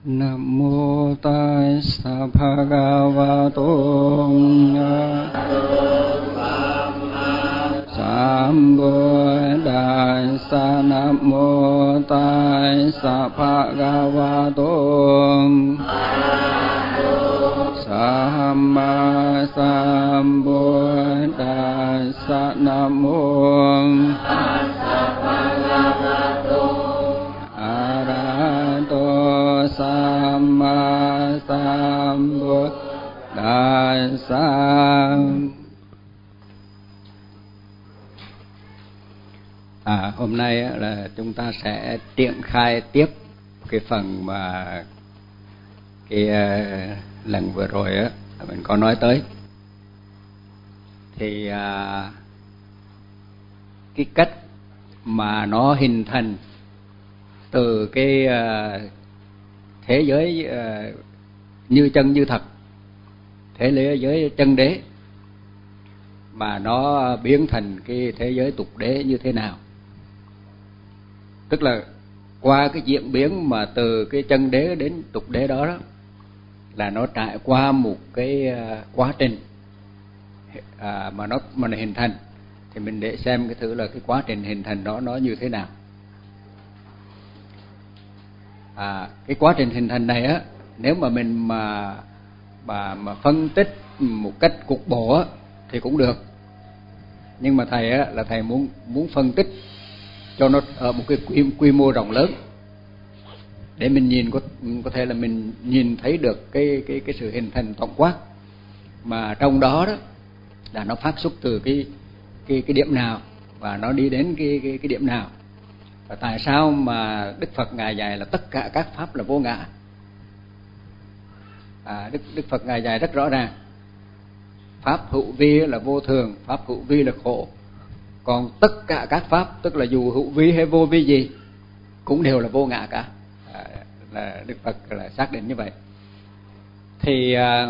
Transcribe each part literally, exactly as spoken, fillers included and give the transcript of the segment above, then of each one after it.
Nam mô Tassa Bhagavato Sambuddhassa. Nam mô Tassa Bhagavato Samma Sambuddhassa. Nam mô Arahato Samma Sambuddhassa. À, hôm nay là chúng ta sẽ triển khai tiếp cái phần mà cái uh, lần vừa rồi á mình có nói tới. Thì uh, cái cách mà nó hình thành từ cái uh, thế giới uh, như chân như thật, thế giới chân đế, mà nó biến thành cái thế giới tục đế như thế nào. Tức là qua cái diễn biến mà từ cái chân đế đến tục đế đó, đó là nó trải qua một cái uh, quá trình à, mà nó mà nó hình thành. Thì mình để xem cái thử là cái quá trình hình thành đó nó như thế nào. À, cái quá trình hình thành này á, nếu mà mình mà mà mà phân tích một cách cục bộ á thì cũng được. Nhưng mà thầy á là thầy muốn muốn phân tích cho nó ở một cái quy, quy mô rộng lớn, để mình nhìn có có thể là mình nhìn thấy được cái cái cái sự hình thành tổng quát, mà trong đó đó là nó phát xuất từ cái cái cái điểm nào và nó đi đến cái cái cái điểm nào. Và tại sao mà Đức Phật ngài dạy là tất cả các pháp là vô ngã? À, Đức Đức Phật ngài dạy rất rõ ràng, pháp hữu vi là vô thường, pháp hữu vi là khổ. Còn tất cả các pháp, tức là dù hữu vi hay vô vi gì, cũng đều là vô ngã cả. À, là Đức Phật là xác định như vậy. Thì à,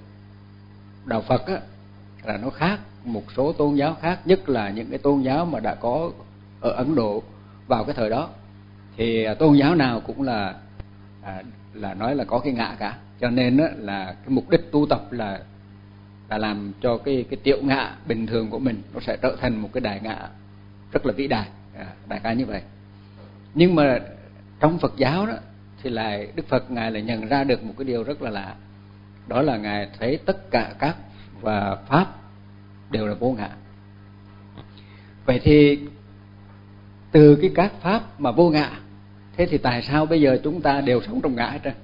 đạo Phật á, là nó khác một số tôn giáo khác, nhất là những cái tôn giáo mà đã có ở Ấn Độ vào cái thời đó. Thì tôn giáo nào cũng là à, là nói là có cái ngã cả. Cho nên á, là cái mục đích tu tập là là làm cho cái cái tiểu ngã bình thường của mình nó sẽ trở thành một cái đại ngã rất là vĩ đại, à, đại ca như vậy. Nhưng mà trong Phật giáo đó thì lại Đức Phật ngài lại nhận ra được một cái điều rất là lạ, đó là ngài thấy tất cả các và pháp đều là vô ngã. Vậy thì từ cái các pháp mà vô ngã, thế thì tại sao bây giờ chúng ta đều sống trong ngã hết trơn?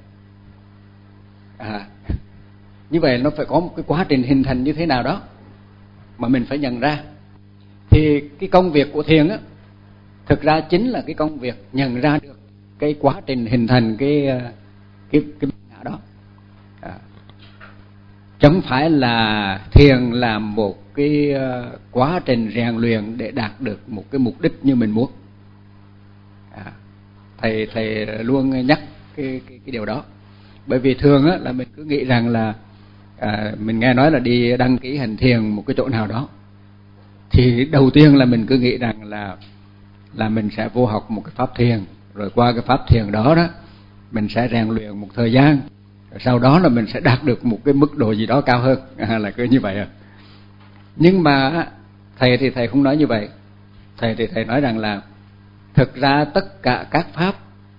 À, như vậy nó phải có một cái quá trình hình thành như thế nào đó mà mình phải nhận ra. Thì cái công việc của thiền á, thực ra chính là cái công việc nhận ra được cái quá trình hình thành cái cái cái ngã đó. À, chẳng phải là thiền là một cái quá trình rèn luyện để đạt được một cái mục đích như mình muốn. À, thầy thầy luôn nhắc cái cái, cái điều đó. Bởi vì thường á là mình cứ nghĩ rằng là à, mình nghe nói là đi đăng ký hành thiền một cái chỗ nào đó, thì đầu tiên là mình cứ nghĩ rằng là là mình sẽ vô học một cái pháp thiền, rồi qua cái pháp thiền đó đó mình sẽ rèn luyện một thời gian, rồi sau đó là mình sẽ đạt được một cái mức độ gì đó cao hơn, à, là cứ như vậy à. Nhưng mà thầy thì thầy không nói như vậy. Thầy thì thầy nói rằng là thực ra tất cả các pháp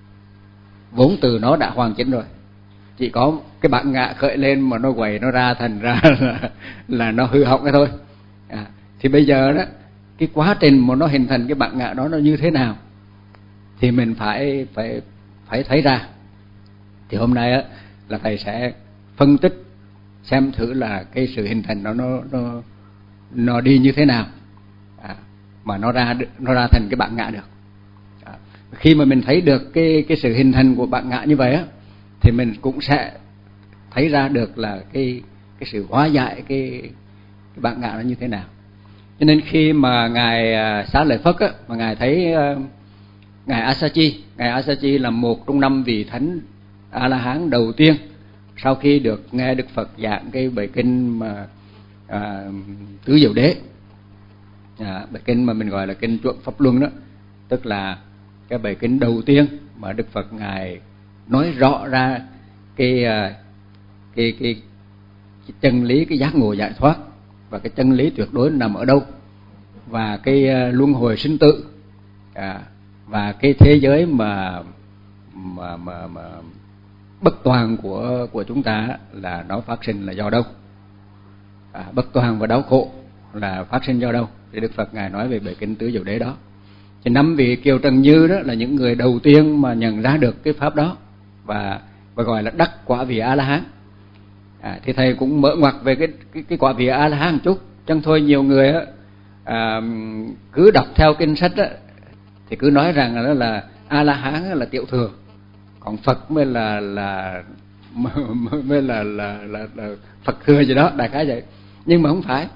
vốn từ nó đã hoàn chỉnh rồi, chỉ có cái bản ngã khởi lên mà nó quậy nó ra, thành ra là, là nó hư hỏng cái thôi. À, thì bây giờ đó cái quá trình mà nó hình thành cái bản ngã đó nó như thế nào thì mình phải phải phải thấy ra. Thì hôm nay á là thầy sẽ phân tích xem thử là cái sự hình thành đó nó nó nó đi như thế nào, à, mà nó ra nó ra thành cái bản ngã được. À, khi mà mình thấy được cái cái sự hình thành của bản ngã như vậy á, thì mình cũng sẽ thấy ra được là cái cái sự hóa giải cái cái bản ngã nó như thế nào. Cho nên khi mà ngài Xá Lợi Phất á, mà ngài thấy uh, ngài Asachi, ngài Asachi là một trong năm vị thánh A La Hán đầu tiên sau khi được nghe Đức Phật giảng cái bài kinh mà à, Tứ Diệu Đế, à, bài kinh mà mình gọi là kinh Chuẩn Pháp Luân đó, tức là cái bài kinh đầu tiên mà Đức Phật ngài nói rõ ra cái cái cái, cái chân lý, cái giác ngộ giải thoát, và cái chân lý tuyệt đối nằm ở đâu, và cái luân hồi sinh tử, à, và cái thế giới mà mà mà, mà bất toàn của của chúng ta là nó phát sinh là do đâu, à, bất toàn và đau khổ là phát sinh do đâu. Thì Đức Phật ngài nói về bài kinh tứ diệu đế đó. Thì năm vị Kiều Trần Như đó là những người đầu tiên mà nhận ra được cái pháp đó, và và gọi là đắc quả vị A La Hán. À, thì thầy cũng mở ngoặt về cái cái, cái quả vị A La Hán một chút, chẳng thôi nhiều người á, à, cứ đọc theo kinh sách á, thì cứ nói rằng là, là A La Hán là tiểu thừa, còn Phật mới là là mới là là, là, là Phật thừa gì đó, đại khái vậy. Nhưng mà không phải.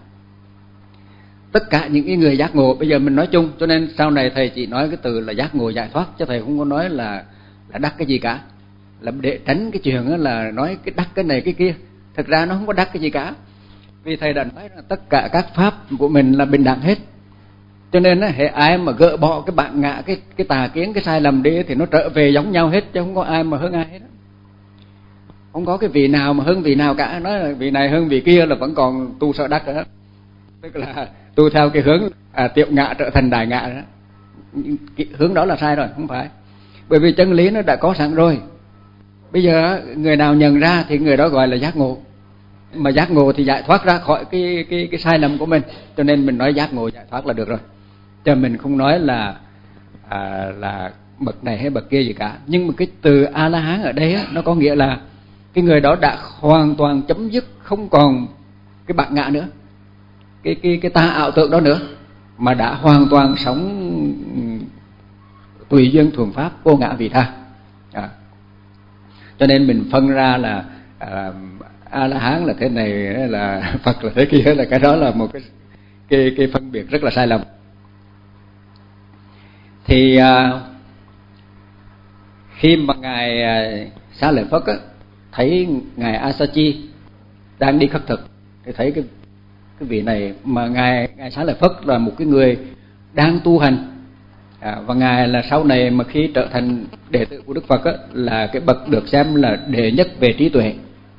Tất cả những cái người giác ngộ, bây giờ mình nói chung, cho nên sau này thầy chỉ nói cái từ là giác ngộ giải thoát, chứ thầy không có nói là là đắc cái gì cả, là để tránh cái chuyện là nói cái đắc cái này cái kia. Thực ra nó không có đắc cái gì cả, vì thầy đã nói là tất cả các pháp của mình là bình đẳng hết. Cho nên á, hệ ai mà gỡ bỏ cái bản ngã, cái cái tà kiến, cái sai lầm đi thì nó trở về giống nhau hết, chứ không có ai mà hơn ai hết. Không có cái vị nào mà hơn vị nào cả. Nói là vị này hơn vị kia là vẫn còn tu sợ đắc đó, tức là tu theo cái hướng à, tiểu ngã trở thành đại ngã đó. Cái hướng đó là sai rồi, không phải. Bởi vì chân lý nó đã có sẵn rồi. Bây giờ người nào nhận ra thì người đó gọi là giác ngộ. Mà giác ngộ thì giải thoát ra khỏi cái cái cái sai lầm của mình. Cho nên mình nói giác ngộ giải thoát là được rồi, cho mình không nói là à, là bậc này hay bậc kia gì cả. Nhưng mà cái từ A La Hán ở đây á, nó có nghĩa là cái người đó đã hoàn toàn chấm dứt, không còn cái bản ngã nữa, cái cái cái ta ảo tưởng đó nữa, mà đã hoàn toàn sống tùy duyên thuần pháp, vô ngã vị tha. À. Cho nên mình phân ra là à, A La Hán là thế này, là Phật là thế kia, là cái đó là một cái cái cái phân biệt rất là sai lầm. Thì à, khi mà ngài Xá Lợi Phất á, thấy ngài Asachi đang đi khất thực, thì thấy cái cái vị này, mà ngài ngài Xá Lợi Phất là một cái người đang tu hành, à, và ngài là sau này mà khi trở thành đệ tử của Đức Phật á, là cái bậc được xem là đệ nhất về trí tuệ.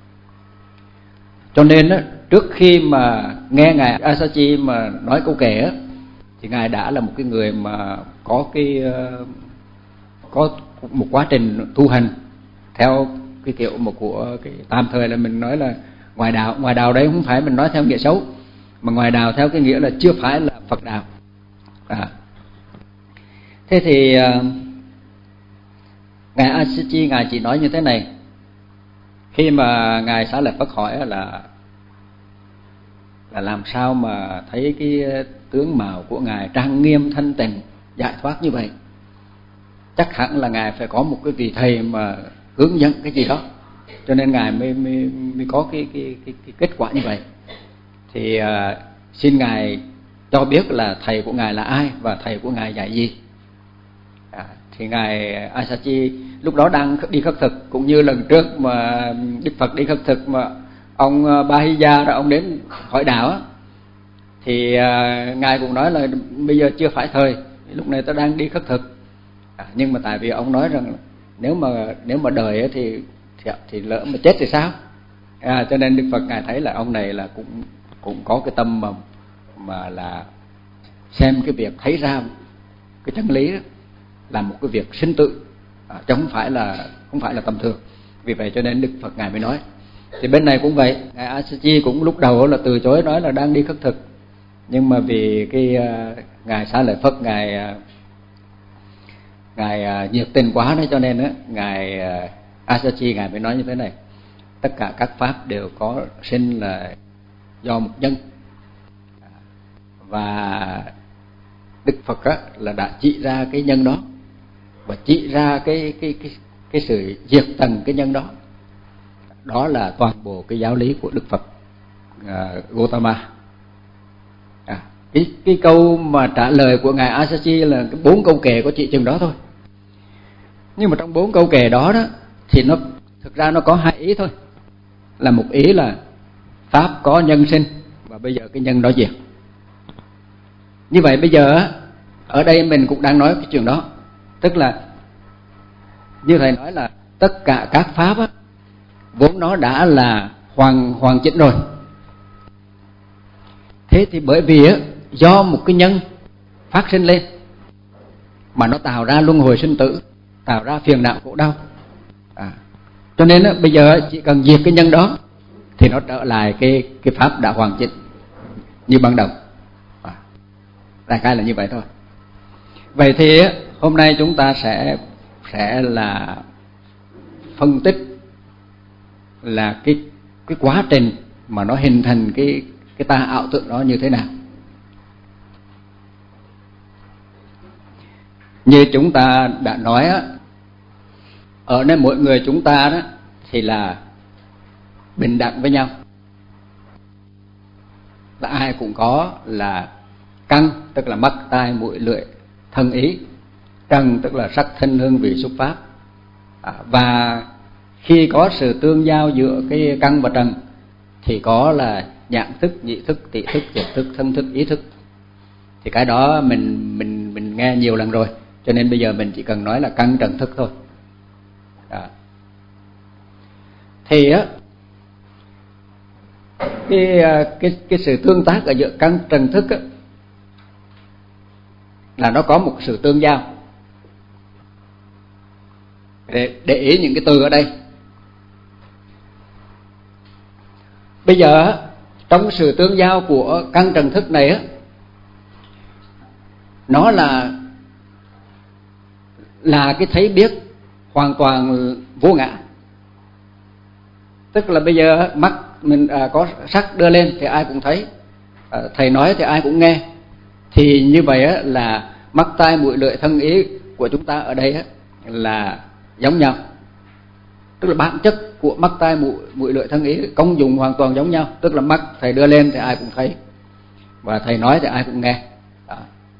Cho nên á, trước khi mà nghe ngài Asachi mà nói câu kệ á, thì ngài đã là một cái người mà có cái có một quá trình tu hành theo cái kiểu một của cái tạm thời là mình nói là ngoài đạo. Ngoài đạo đấy không phải mình nói theo nghĩa xấu, mà ngoài đạo theo cái nghĩa là chưa phải là Phật đạo. À. Thế thì uh, ngài Asachi ngài chỉ nói như thế này, khi mà ngài Xá Lợi Phất hỏi là là làm sao mà thấy cái tướng mạo của ngài trang nghiêm thanh tịnh giải thoát như vậy, chắc hẳn là ngài phải có một cái vị thầy mà hướng dẫn cái gì đó, cho nên ngài mới mới, mới có cái, cái cái cái kết quả như vậy. Thì uh, xin ngài cho biết là thầy của ngài là ai và thầy của ngài dạy gì. À, thì ngài Asachi lúc đó đang đi khất thực, cũng như lần trước mà Đức Phật đi khất thực mà ông Bahiya đó ông đến hỏi đạo á, thì uh, ngài cũng nói là bây giờ chưa phải thời, lúc này tôi đang đi khất thực. À, nhưng mà tại vì ông nói rằng nếu mà nếu mà đời thì thì, thì lỡ mà chết thì sao? À, cho nên Đức Phật ngài thấy là ông này là cũng cũng có cái tâm mà mà là xem cái việc thấy ra cái chân lý đó là một cái việc sinh tử, à, chứ không phải là không phải là tầm thường. Vì vậy cho nên Đức Phật ngài mới nói. Thì bên này cũng vậy, ngài Asachi cũng lúc đầu là từ chối, nói là đang đi khất thực, nhưng mà vì cái uh, ngài Xá Lợi Phất ngài uh, ngài uh, nhiệt tình quá đấy, cho nên á ngài uh, Asachi ngài mới nói như thế này: tất cả các pháp đều có sinh là do một nhân, và Đức Phật á, là đã chỉ ra cái nhân đó và chỉ ra cái cái cái cái sự diệt tận cái nhân đó. Đó là toàn bộ cái giáo lý của Đức Phật uh, Gautama. À, cái cái câu mà trả lời của ngài Asachi là cái bốn câu kệ có chỉ chừng đó thôi. Nhưng mà trong bốn câu kệ đó đó thì nó thực ra nó có hai ý thôi. Là một ý là pháp có nhân sinh và bây giờ cái nhân đó diệt. Như vậy bây giờ ở đây mình cũng đang nói cái chuyện đó, tức là như thầy nói là tất cả các pháp á, vốn nó đã là hoàn hoàn chỉnh rồi. Thế thì bởi vì á, do một cái nhân phát sinh lên mà nó tạo ra luân hồi sinh tử, tạo ra phiền não khổ đau. À, cho nên á, bây giờ chỉ cần diệt cái nhân đó thì nó trở lại cái cái pháp đã hoàn chỉnh như ban đầu. À, đại khái là như vậy thôi. Vậy thì á, hôm nay chúng ta sẽ sẽ là phân tích là cái cái quá trình mà nó hình thành cái cái ta ảo tưởng đó như thế nào. Như chúng ta đã nói á, ở nơi mỗi người chúng ta đó thì là bình đẳng với nhau, là ai cũng có là căn, tức là mắt tai mũi lưỡi thân ý, trần tức là sắc thân hương vị xúc pháp. À, và khi có sự tương giao giữa cái căn và trần thì có là nhãn thức, nhị thức, tỷ thức, thiệt thức, thân thức, ý thức. Thì cái đó mình mình mình nghe nhiều lần rồi, cho nên bây giờ mình chỉ cần nói là căn trần thức thôi. À. Thì á cái cái cái sự tương tác ở giữa căn trần thức á, là nó có một sự tương giao. Để để ý những cái từ ở đây. Bây giờ trong sự tương giao của căn trần thức này á, nó là là cái thấy biết hoàn toàn vô ngã. Tức là bây giờ mắt mình à, có sắc đưa lên thì ai cũng thấy, à, thầy nói thì ai cũng nghe. Thì như vậy á, là mắt tai mũi lưỡi thân ý của chúng ta ở đây á, là giống nhau. Tức là bản chất của mắt tai mũi, mũi lưỡi thân ý công dụng hoàn toàn giống nhau. Tức là mắt thầy đưa lên thì ai cũng thấy, và thầy nói thì ai cũng nghe. Đó.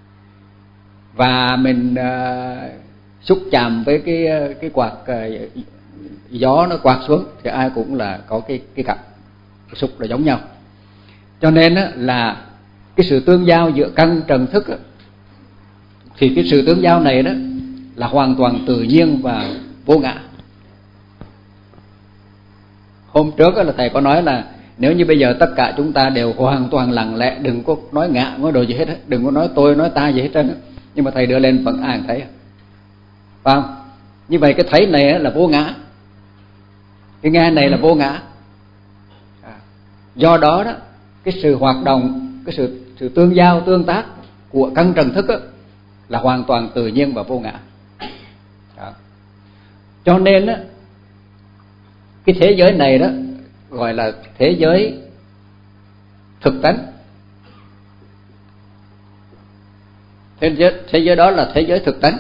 Và mình uh, xúc chạm với cái cái quạt uh, gió nó quạt xuống thì ai cũng là có cái cái cảm xúc là giống nhau. Cho nên á, là cái sự tương giao giữa căn trần thức á, thì cái sự tương giao này đó là hoàn toàn tự nhiên và vô ngã. Hôm trước là thầy có nói là nếu như bây giờ tất cả chúng ta đều hoàn toàn lặng lẽ, đừng có nói ngã, nói đồ gì hết, đừng có nói tôi, nói ta gì hết trơn, nhưng mà thầy đưa lên vẫn ai thấy, phải không? Như vậy cái thấy này là vô ngã, cái nghe này là vô ngã. Do đó đó, cái sự hoạt động, cái sự sự tương giao tương tác của căn trần thức đó, là hoàn toàn tự nhiên và vô ngã. Đó. Cho nên đó, cái thế giới này đó gọi là thế giới thực tánh. Thế giới, thế giới đó là thế giới thực tánh.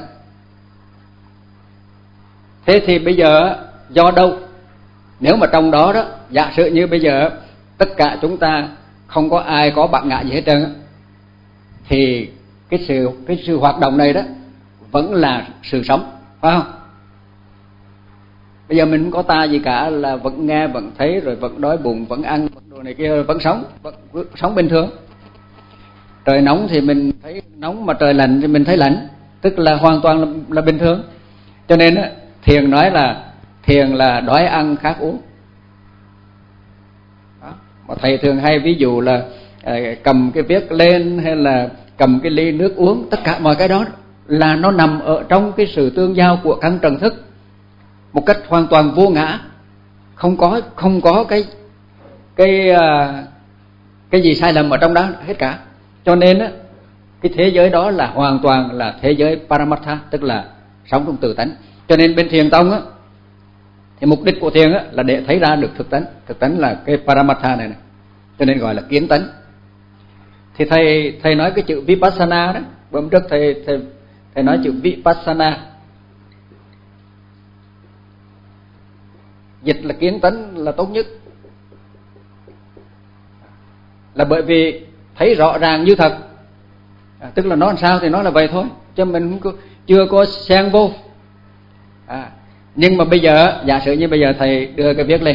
Thế thì bây giờ do đâu? Nếu mà trong đó đó, giả sử như bây giờ tất cả chúng ta không có ai có bản ngã gì hết trơn, thì cái sự cái sự hoạt động này đó vẫn là sự sống, phải không? Bây giờ mình không có ta gì cả, là vẫn nghe, vẫn thấy, rồi vẫn đói bụng, vẫn ăn, vẫn đồ này kia, vẫn sống, vẫn sống bình thường. Trời nóng thì mình thấy nóng, mà trời lạnh thì mình thấy lạnh, tức là hoàn toàn là, là bình thường. Cho nên á, thiền nói là thiền là đói ăn khát uống. Đó. Mà thầy thường hay ví dụ là à, cầm cái viết lên hay là cầm cái ly nước uống, tất cả mọi cái đó là nó nằm ở trong cái sự tương giao của căn trần thức một cách hoàn toàn vô ngã, không có không có cái cái cái gì sai lầm ở trong đó hết cả. Cho nên á, cái thế giới đó là hoàn toàn là thế giới Paramatha, tức là sống trong tự tánh. Cho nên bên Thiền tông á, thì mục đích của thiền á là để thấy ra được thực tánh. Thực tánh là cái Paramatha này này, cho nên gọi là kiến tánh. Thì thầy thầy nói cái chữ Vipassana đó, hôm trước thầy thầy thầy nói chữ Vipassana, dịch là kiến tánh là tốt nhất, là bởi vì thấy rõ ràng như thật. À, tức là nó làm sao thì nó là vậy thôi, chứ mình không có, chưa có xen vô. À, nhưng mà bây giờ giả sử như bây giờ thầy đưa cái viết lên,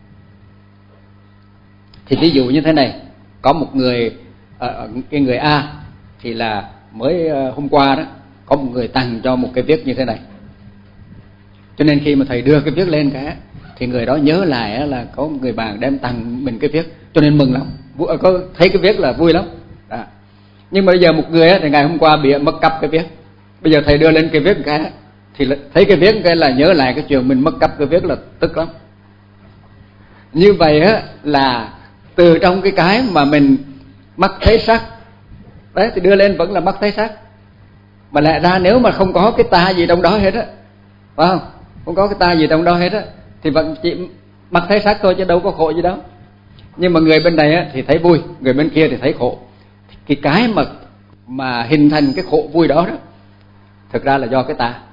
thì ví dụ như thế này, có một người, uh, cái người A thì là mới uh, hôm qua đó có một người tặng cho một cái viết như thế này, Cho nên khi mà thầy đưa cái viết lên cả thì người đó nhớ lại là có người bạn đem tặng mình cái viết, cho nên mừng lắm, có thấy cái viết là vui lắm. Đó. Nhưng mà bây giờ một người thì ngày hôm qua bị mất cắp cái viết, bây giờ thầy đưa lên cái viết cái thì thấy cái viết cái là nhớ lại cái chuyện mình mất cắp cái viết, là tức lắm. Như vậy á là từ trong cái cái mà mình mắt thấy sắc đấy thì đưa lên vẫn là mắt thấy sắc, mà lẽ ra nếu mà không có cái ta gì trong đó hết á, phải không, không có cái ta gì trong đó hết á thì vẫn chỉ mắt thấy sắc thôi chứ đâu có khổ gì đâu. Nhưng mà người bên này á thì thấy vui, người bên kia thì thấy khổ. Cái cái mà mà hình thành cái khổ vui đó đó thực ra là do cái ta.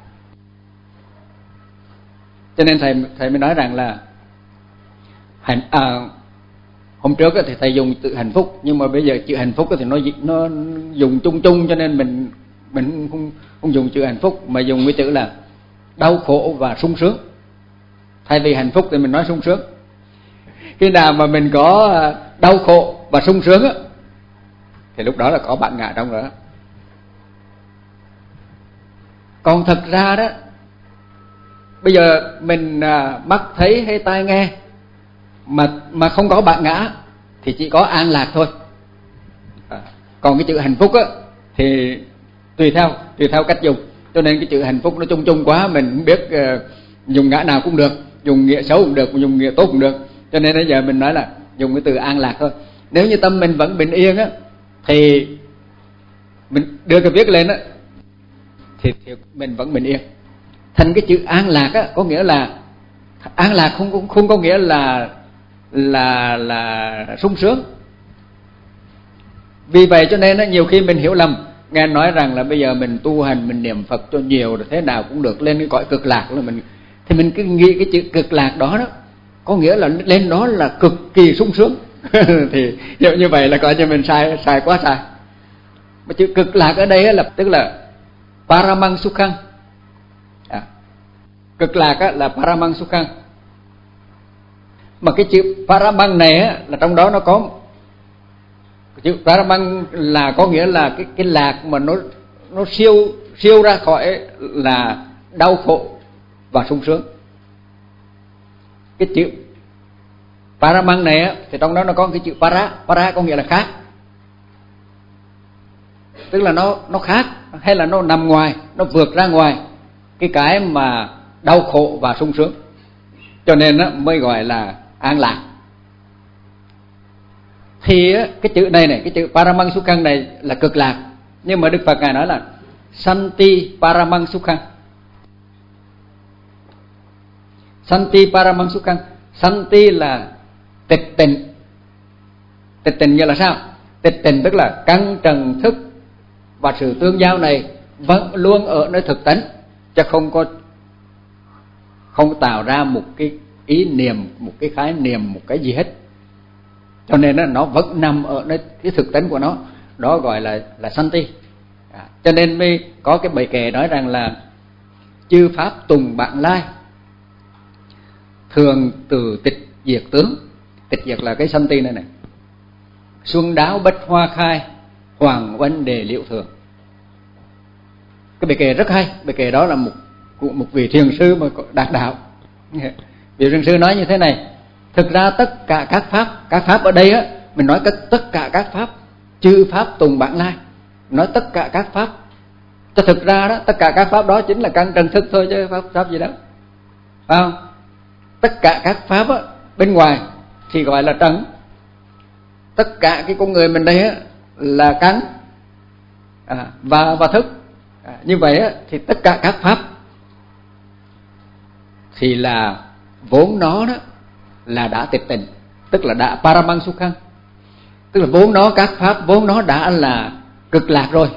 Cho nên thầy thầy mới nói rằng là hạnh à, hôm trước thì thầy dùng từ hạnh phúc, nhưng mà bây giờ chữ hạnh phúc thì nó nó dùng chung chung, cho nên mình mình không không dùng chữ hạnh phúc mà dùng cái chữ là đau khổ và sung sướng. Thay vì hạnh phúc thì mình nói sung sướng. Khi nào mà mình có đau khổ và sung sướng á thì lúc đó là có bạn ngã trong đó. Còn thật ra đó, bây giờ mình à, mắt thấy hay tai nghe mà mà không có bạn ngã thì chỉ có an lạc thôi. À, còn cái chữ hạnh phúc á thì tùy theo tùy theo cách dùng, cho nên cái chữ hạnh phúc nó chung chung quá, mình không biết uh, dùng ngã nào cũng được, dùng nghĩa xấu cũng được, dùng nghĩa tốt cũng được. Cho nên bây giờ mình nói là dùng cái từ an lạc thôi. Nếu như tâm mình vẫn bình yên á thì mình đưa cái viết lên á thì, thì mình vẫn bình yên. Thành cái chữ an lạc á có nghĩa là an lạc không không, không có nghĩa là là là sung sướng. Vì vậy cho nên á nhiều khi mình hiểu lầm, nghe nói rằng là bây giờ mình tu hành, mình niệm Phật cho nhiều rồi thế nào cũng được, lên cái cõi cực lạc là mình, thì mình cứ nghĩ cái chữ cực lạc đó đó có nghĩa là lên đó là cực kỳ sung sướng. Thì hiểu như vậy là coi như mình sai sai quá sai. Mà chữ cực lạc ở đây là tức là Paramang Sukhang. À, cực lạc á, là Paramang Sukhang. Mà cái chữ Paramang này á, là trong đó nó có chữ Paramang là có nghĩa là cái cái lạc mà nó nó siêu siêu ra khỏi là đau khổ và sung sướng. Cái chữ Paramang này á, thì trong đó nó có cái chữ Para, Para có nghĩa là khác. Tức là nó nó khác hay là nó nằm ngoài, nó vượt ra ngoài cái cái mà đau khổ và sung sướng. Cho nên á, mới gọi là an lạc. Thì á, cái chữ này này, cái chữ Paramang Sukhang này là cực lạc. Nhưng mà Đức Phật Ngài nói là Santi Paramang Sukhang. Santi Paramang Sukhang. Santi là tịch tịnh. Tịch tịnh như là sao? Tịch tịnh tức là căn trần thức và sự tương giao này vẫn luôn ở nơi thực tánh, chứ không có không tạo ra một cái ý niệm, một cái khái niệm, một cái gì hết. Cho nên đó, nó vẫn nằm ở nơi cái thực tánh của nó, đó gọi là là Santi. À, cho nên mới có cái bài kệ nói rằng là chư pháp tùng bạn lai, thường từ tịch diệt tướng. Tịch diệt là cái Santi này này. Xuân đáo bách hoa khai, hoàng oanh đề liệu thường. Cái bài kệ rất hay. Bài kệ đó là một một vị thiền sư mà đạt đạo. Vị thiền sư nói như thế này: thực ra tất cả các pháp, các pháp ở đây á, mình nói tất cả các pháp, chư pháp tùng bản lai, nói tất cả các pháp. Cho thực ra đó, tất cả các pháp đó chính là căn trần thức thôi chứ pháp pháp gì đó, phải không? Tất cả các pháp á, bên ngoài thì gọi là trần. Tất cả cái con người mình đây á, là căn à, và và thức. À, như vậy á, thì tất cả các pháp thì là vốn nó đó là đã tịch tịnh, tức là đã Paramang Sukhang, tức là vốn nó các pháp vốn nó đã là cực lạc rồi.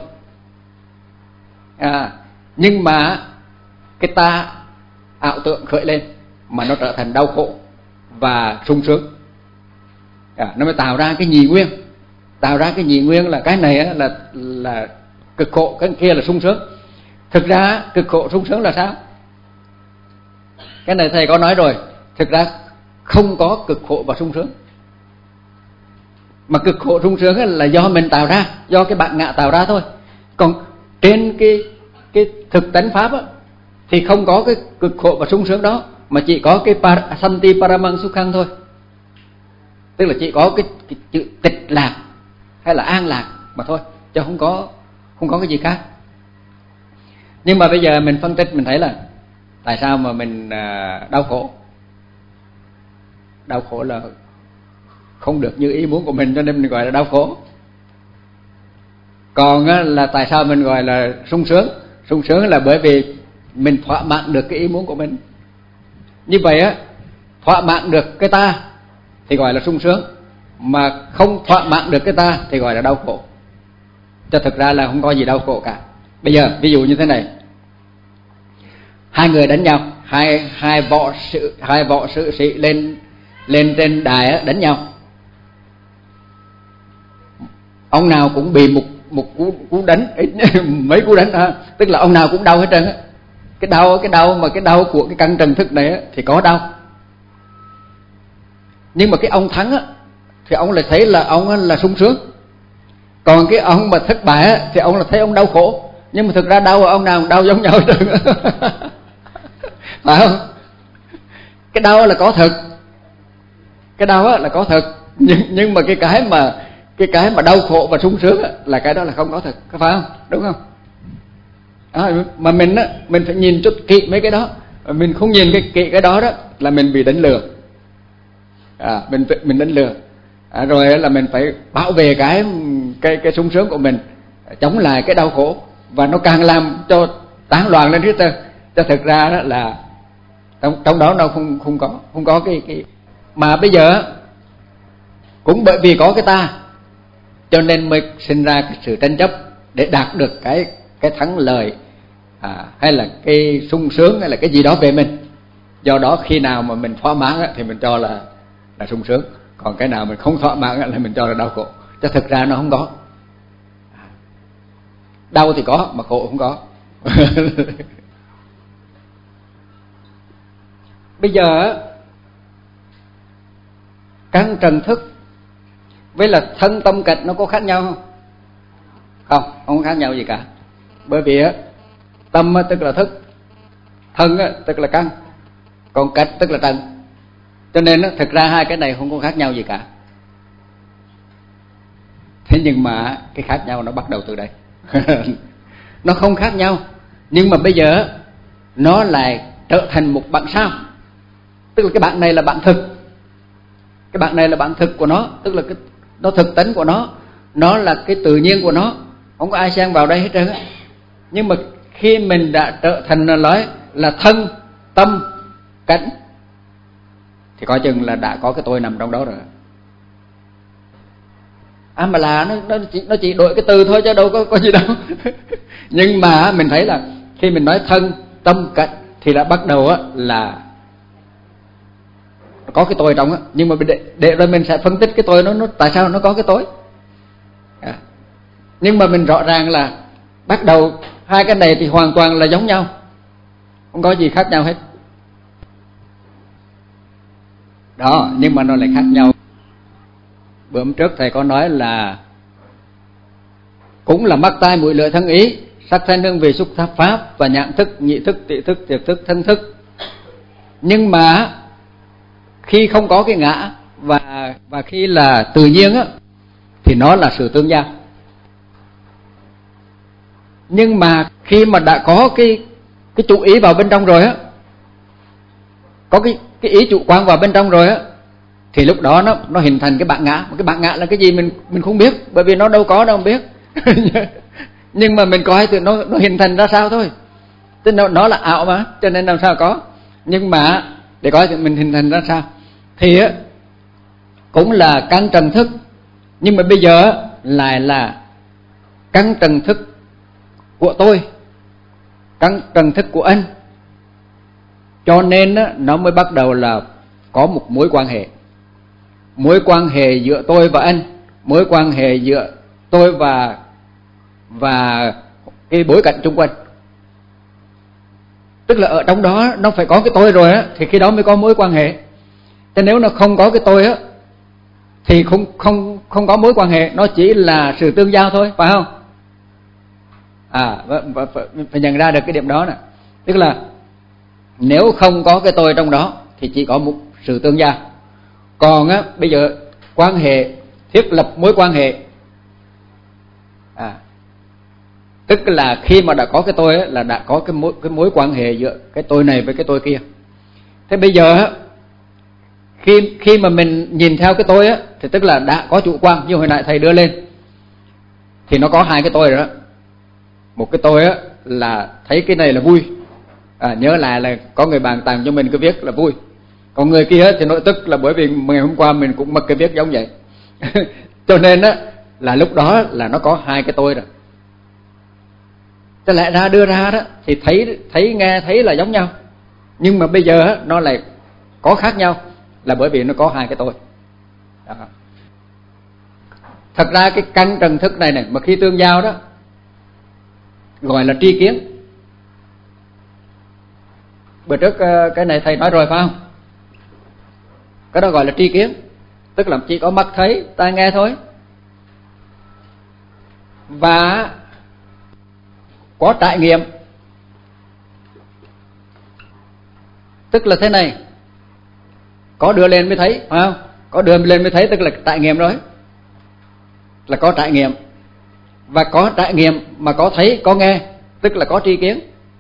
À, nhưng mà cái ta ảo tưởng khởi lên mà nó trở thành đau khổ và sung sướng. À, nó mới tạo ra cái nhị nguyên, tạo ra cái nhị nguyên là cái này là là cực khổ, cái kia là sung sướng. Thực ra cực khổ sung sướng là sao? Cái này thầy có nói rồi. Thực ra không có cực khổ và sung sướng, mà cực khổ sung sướng là do mình tạo ra, do cái bạn ngã tạo ra thôi. Còn trên cái cái thực tánh pháp á, thì không có cái cực khổ và sung sướng đó, mà chỉ có cái santi paramang sukhang thôi, tức là chỉ có cái, cái chữ tịch lạc hay là an lạc mà thôi, chứ không có không có cái gì khác. Nhưng mà bây giờ mình phân tích mình thấy là tại sao mà mình đau khổ? Đau khổ là không được như ý muốn của mình, cho nên mình gọi là đau khổ. Còn là tại sao mình gọi là sung sướng? Sung sướng là bởi vì mình thỏa mãn được cái ý muốn của mình. Như vậy á, thỏa mãn được cái ta thì gọi là sung sướng, mà không thỏa mãn được cái ta thì gọi là đau khổ. Cho thực ra là không có gì đau khổ cả. Bây giờ ví dụ như thế này, hai người đánh nhau, hai hai võ sự hai võ sự sĩ lên lên trên đài á, đánh nhau. Ông nào cũng bị một một cú cú đánh, mấy cú đánh ha, tức là ông nào cũng đau hết trơn á. Cái đau cái đau mà cái đau của cái căn trần thức này á, thì có đau. Nhưng mà cái ông thắng á, thì ông lại thấy là ông là sung sướng. Còn cái ông mà thất bại á, thì ông là thấy ông đau khổ. Nhưng mà thực ra đau ông nào cũng đau giống nhau hết trơn á. Phải không? Cái đau là có thật, cái đau á là có thật, nhưng nhưng mà cái cái mà cái cái mà đau khổ và sung sướng á, là cái đó là không có thật, có phải không? Đúng không? À, mà mình á, mình phải nhìn chút kỹ mấy cái đó. Mình không nhìn cái kỹ cái đó đó là mình bị đánh lừa. À, mình mình đánh lừa. À, rồi là mình phải bảo vệ cái cái cái sung sướng của mình, chống lại cái đau khổ, và nó càng làm cho tán loạn lên hết trơn. Cho thực ra đó là trong trong đó nó không không có không có cái cái mà bây giờ cũng bởi vì có cái ta cho nên mới sinh ra cái sự tranh chấp để đạt được cái cái thắng lợi, à, hay là cái sung sướng hay là cái gì đó về mình. Do đó khi nào mà mình thỏa mãn thì mình cho là là sung sướng, còn cái nào mình không thỏa mãn là mình cho là đau khổ. Cho thực ra nó không có. Đau thì có mà khổ không có. Bây giờ căn trần thức với là thân tâm cật nó có khác nhau không? Không, không khác nhau gì cả. Bởi vì tâm tức là thức, thân tức là căn, còn cật tức là trần. Cho nên thực ra hai cái này không có khác nhau gì cả. Thế nhưng mà cái khác nhau nó bắt đầu từ đây. Nó không khác nhau, nhưng mà bây giờ nó lại trở thành một bản sao. Tức là cái bản này là bản thực, cái bản này là bản thực của nó, tức là cái nó thực tính của nó, nó là cái tự nhiên của nó, không có ai xen vào đây hết trơn á. Nhưng mà khi mình đã trở thành là nói là thân, tâm, cảnh thì coi chừng là đã có cái tôi nằm trong đó rồi. À mà là nó nó chỉ nó chỉ đổi cái từ thôi chứ đâu có có gì đâu. Nhưng mà mình thấy là khi mình nói thân, tâm, cảnh thì đã bắt đầu á là có cái tôi trong á. Nhưng mà để, để rồi mình sẽ phân tích cái tôi nó, nó tại sao nó có cái tôi. À. Nhưng mà mình rõ ràng là bắt đầu hai cái này thì hoàn toàn là giống nhau, không có gì khác nhau hết. Đó, nhưng mà nó lại khác nhau. Bữa hôm trước thầy có nói là cũng là mắt tai mũi lưỡi thân ý, sắc thanh hương vị xúc pháp và nhãn thức, nhị thức, tị thức, thiệt thức, thân thức. Nhưng mà khi không có cái ngã và và khi là tự nhiên á thì nó là sự tương giao. Nhưng mà khi mà đã có cái cái chủ ý vào bên trong rồi á, có cái cái ý chủ quan vào bên trong rồi á, thì lúc đó nó nó hình thành cái bản ngã. Cái bản ngã là cái gì mình mình không biết, bởi vì nó đâu có đâu biết. Nhưng mà mình coi thì nó nó hình thành ra sao thôi. Tức nó nó là ảo mà, cho nên làm sao có. Nhưng mà để coi thì mình hình thành ra sao thì á cũng là căn trần thức, nhưng mà bây giờ lại là căn trần thức của tôi, căn trần thức của anh. Cho nên á, nó mới bắt đầu là có một mối quan hệ. Mối quan hệ giữa tôi và anh, mối quan hệ giữa tôi và và cái bối cảnh xung quanh. Tức là ở trong đó nó phải có cái tôi rồi á, thì khi đó mới có mối quan hệ. Chứ nếu nó không có cái tôi á thì không không không có mối quan hệ, nó chỉ là sự tương giao thôi, phải không? À, và, và, và, phải nhận ra được cái điểm đó nè. Tức là Nếu không có cái tôi trong đó thì chỉ có một sự tương giao. Còn á, bây giờ quan hệ, thiết lập mối quan hệ, à, tức là khi mà đã có cái tôi á, là đã có cái mối, cái mối quan hệ giữa cái tôi này với cái tôi kia. Thế bây giờ á, khi khi mà mình nhìn theo cái tôi á, thì tức là đã có chủ quan. Như hồi nãy thầy đưa lên thì nó có hai cái tôi rồi đó. Một cái tôi á là thấy cái này là vui, à, nhớ lại là có người bạn tặng cho mình cái viết là vui. Còn người kia thì nội tức là bởi vì ngày hôm qua mình cũng mất cái viết giống vậy. Cho nên á là lúc đó là nó có hai cái tôi rồi. Thế lại ra đưa ra đó thì thấy thấy nghe thấy là giống nhau, nhưng mà bây giờ á, nó lại có khác nhau, là bởi vì nó có hai cái tôi đó. Thật ra cái căn trần thức này này mà khi tương giao đó gọi là tri kiến. Bữa trước cái này thầy nói rồi phải không? Cái đó gọi là tri kiến, tức là chỉ có mắt thấy, tai nghe thôi. Và có trải nghiệm, tức là thế này, có đưa lên mới thấy, phải không? Có đưa lên mới thấy tức là trải nghiệm rồi, là có trải nghiệm. Và có trải nghiệm mà có thấy, có nghe, tức là có tri kiến.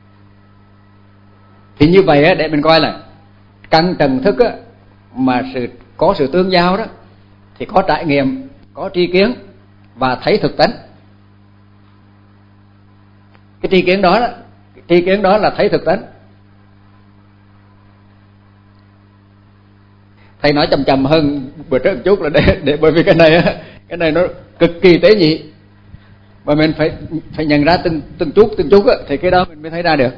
Thì như vậy á, để mình coi là căn trần thức á, mà sự có sự tương giao đó thì có trải nghiệm, có tri kiến và thấy thực tánh. Cái tri kiến đó, đó tri kiến đó là thấy thực tánh. Thầy nói chậm chậm hơn bữa trước một chút là để, để bởi vì cái này á, cái này nó cực kỳ tế nhị, mà mình phải phải nhận ra từng từng chút từng chút á, thì cái đó mình mới thấy ra được.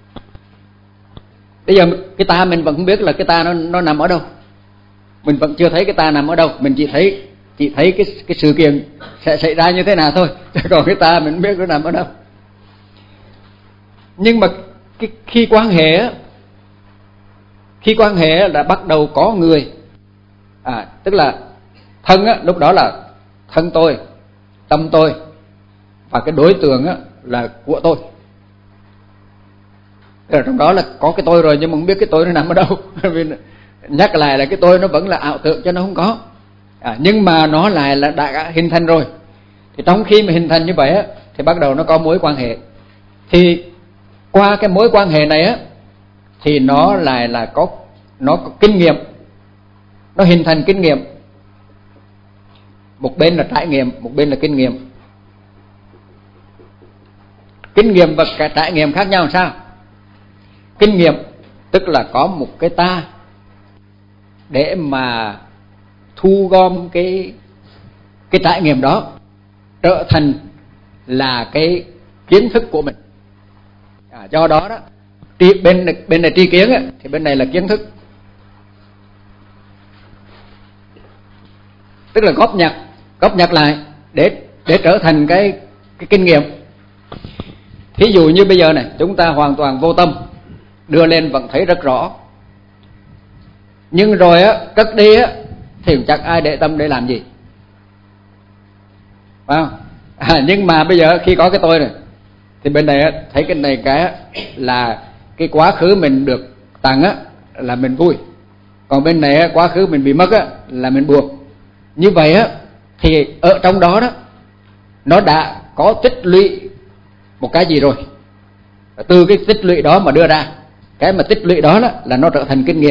Bây giờ cái ta mình vẫn không biết là cái ta nó nó nằm ở đâu, mình vẫn chưa thấy cái ta nằm ở đâu, mình chỉ thấy chỉ thấy cái cái sự kiện sẽ xảy ra như thế nào thôi, chứ còn cái ta mình không biết nó nằm ở đâu. Nhưng mà cái, khi quan hệ á, khi quan hệ là bắt đầu có người, à, tức là thân á, lúc đó là thân tôi, tâm tôi, và cái đối tượng á, là của tôi. Ở trong đó là có cái tôi rồi, nhưng mà không biết cái tôi nó nằm ở đâu. Nhắc lại là cái tôi nó vẫn là ảo tưởng cho nó không có, à, nhưng mà nó lại là đã hình thành rồi. Thì trong khi mà hình thành như vậy á, thì bắt đầu nó có mối quan hệ. Thì qua cái mối quan hệ này á, thì nó lại là có nó có kinh nghiệm, nó hình thành kinh nghiệm. Một bên là trải nghiệm, một bên là kinh nghiệm. Kinh nghiệm và cả trải nghiệm khác nhau làm sao? Kinh nghiệm tức là có một cái ta để mà thu gom cái cái trải nghiệm đó trở thành là cái kiến thức của mình. À, do đó đó, bên bên này tri kiến á, thì bên này là kiến thức, tức là góp nhặt góp nhặt lại để để trở thành cái cái kinh nghiệm. Thí dụ như bây giờ này, chúng ta hoàn toàn vô tâm, đưa lên vẫn thấy rất rõ, nhưng rồi á cất đi á thì chẳng ai để tâm để làm gì, phải không? À, nhưng mà bây giờ khi có cái tôi này thì bên này á, thấy cái này cái là cái quá khứ mình được tặng á là mình vui, còn bên này á, quá khứ mình bị mất á là mình buồn. Như vậy á thì ở trong đó đó nó đã có tích lũy một cái gì rồi, từ cái tích lũy đó mà đưa ra cái mà tích lũy đó, đó là nó trở thành kinh nghiệm.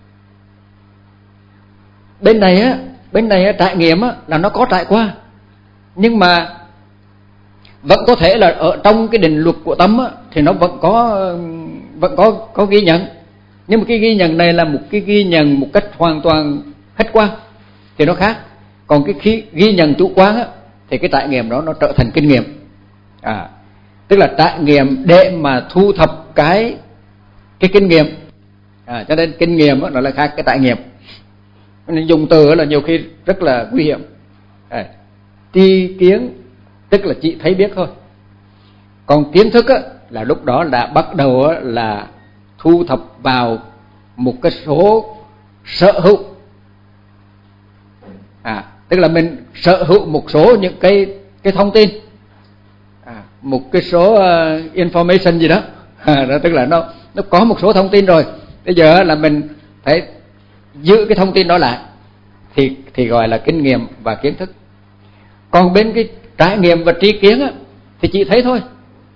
Bên này á, bên này á, trải nghiệm á, là nó có trải qua, nhưng mà vẫn có thể là ở trong cái định luật của tâm á, thì nó vẫn có vẫn có có ghi nhận, nhưng mà cái ghi nhận này là một cái ghi nhận một cách hoàn toàn khách quan thì nó khác. Còn cái khi ghi nhận chủ quan á, thì cái trải nghiệm đó nó trở thành kinh nghiệm. À, tức là trải nghiệm để mà thu thập cái cái kinh nghiệm. À, cho nên kinh nghiệm đó, nó là khác cái trải nghiệm. Nên dùng từ là nhiều khi rất là nguy hiểm. À, tri kiến tức là chỉ thấy biết thôi, còn kiến thức á, là lúc đó đã bắt đầu á, là thu thập vào một cái số sở hữu. À, tức là mình sở hữu một số những cái cái thông tin, à, một cái số uh, information gì đó. À, đó tức là nó nó có một số thông tin rồi. Bây giờ là mình phải giữ cái thông tin đó lại thì thì gọi là kinh nghiệm và kiến thức. Còn bên cái trải nghiệm và tri kiến á, thì chỉ thấy thôi.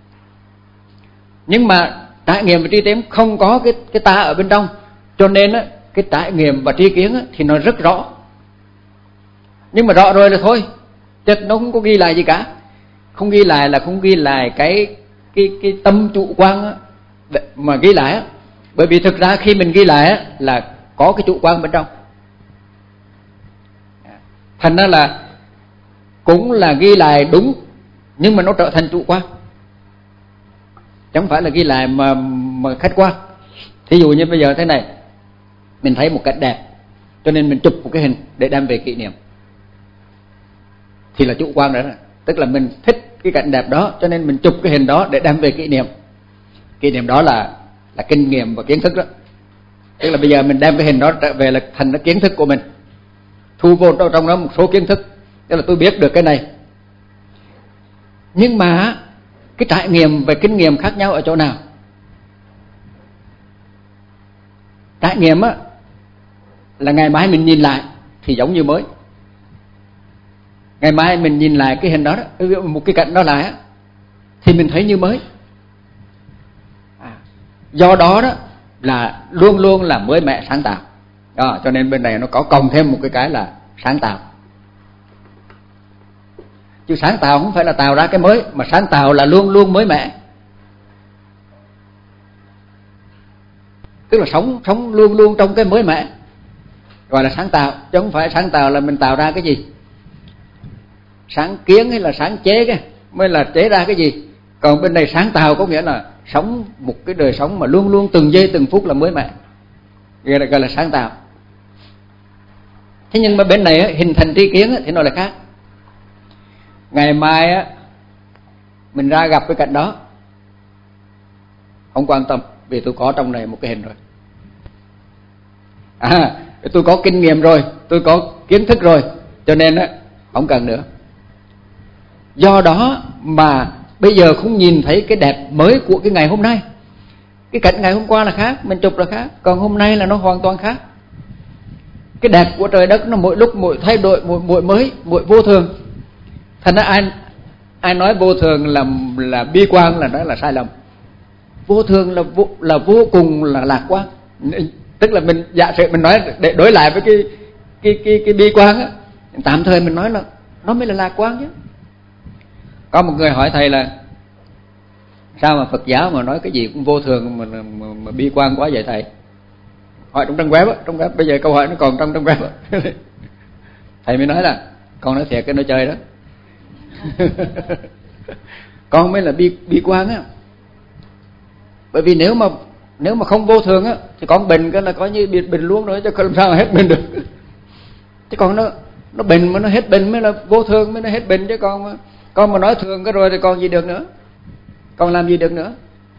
Nhưng mà trải nghiệm và tri kiến không có cái cái ta ở bên trong, cho nên á, cái trải nghiệm và tri kiến á, thì nó rất rõ. Nhưng mà rõ rồi là thôi, chứ nó không có ghi lại gì cả. Không ghi lại là không ghi lại cái cái cái tâm chủ quan á, mà ghi lại á. Bởi vì thực ra khi mình ghi lại á, là có cái chủ quan bên trong. Thành ra là cũng là ghi lại đúng, nhưng mà nó trở thành chủ quan, chẳng phải là ghi lại mà, mà khách quan. Thí dụ như bây giờ thế này, mình thấy một cảnh đẹp, cho nên mình chụp một cái hình để đem về kỷ niệm, thì là chủ quan đó. Tức là mình thích cái cảnh đẹp đó, cho nên mình chụp cái hình đó để đem về kỷ niệm. Kỷ niệm đó là là kinh nghiệm và kiến thức đó. Tức là bây giờ mình đem cái hình đó trở về là thành cái kiến thức của mình, thu vô trong đó một số kiến thức, tức là tôi biết được cái này. Nhưng mà cái trải nghiệm về kinh nghiệm khác nhau ở chỗ nào? Trải nghiệm á là ngày mai mình nhìn lại thì giống như mới. Ngày mai mình nhìn lại cái hình đó, đó một cái cảnh đó lại á, thì mình thấy như mới. À, do đó đó là luôn luôn là mới mẻ sáng tạo. Đó, cho nên bên này nó có cộng thêm một cái cái là sáng tạo. Chứ sáng tạo không phải là tạo ra cái mới, mà sáng tạo là luôn luôn mới mẻ. Tức là sống sống luôn luôn trong cái mới mẻ, gọi là sáng tạo. Chứ không phải sáng tạo là mình tạo ra cái gì, sáng kiến hay là sáng chế cái mới là chế ra cái gì. Còn bên này sáng tạo có nghĩa là sống một cái đời sống mà luôn luôn từng giây từng phút là mới mẻ, gọi là, gọi là sáng tạo. Thế nhưng mà bên này á, hình thành tri kiến á, thì nó là khác. Ngày mai á, mình ra gặp cái cảnh đó, không quan tâm, vì tôi có trong này một cái hình rồi. À, tôi có kinh nghiệm rồi, tôi có kiến thức rồi, cho nên á, không cần nữa. Do đó mà bây giờ không nhìn thấy cái đẹp mới của cái ngày hôm nay. Cái cảnh ngày hôm qua là khác, mình chụp là khác, còn hôm nay là nó hoàn toàn khác. Cái đẹp của trời đất nó mỗi lúc mỗi thay đổi, mỗi, mỗi mới, mỗi vô thường. Thành ra ai ai nói vô thường là là bi quan là nói là sai lầm. Vô thường là vô, là vô cùng là lạc quan. Tức là mình giả sử mình nói để đối lại với cái cái cái cái bi quan á, tạm thời mình nói là nó mới là lạc quan chứ. Có một người hỏi thầy là sao mà Phật giáo mà nói cái gì cũng vô thường mà mà, mà bi quan quá vậy thầy? Hỏi trong trang web á, trong web bây giờ câu hỏi nó còn trong trang web á. Thầy mới nói là con nói thiệt cái nói chơi đó. Con mới là bi bi quan á. Bởi vì nếu mà nếu mà không vô thường á thì con bình cái là coi như bị bình luôn rồi, chứ không làm sao mà hết bình được. Chứ còn nó nó bình mà nó hết bình mới là vô thường, mới nó hết bình. Chứ con mà con mà nói thường cái rồi thì còn gì được nữa, còn làm gì được nữa.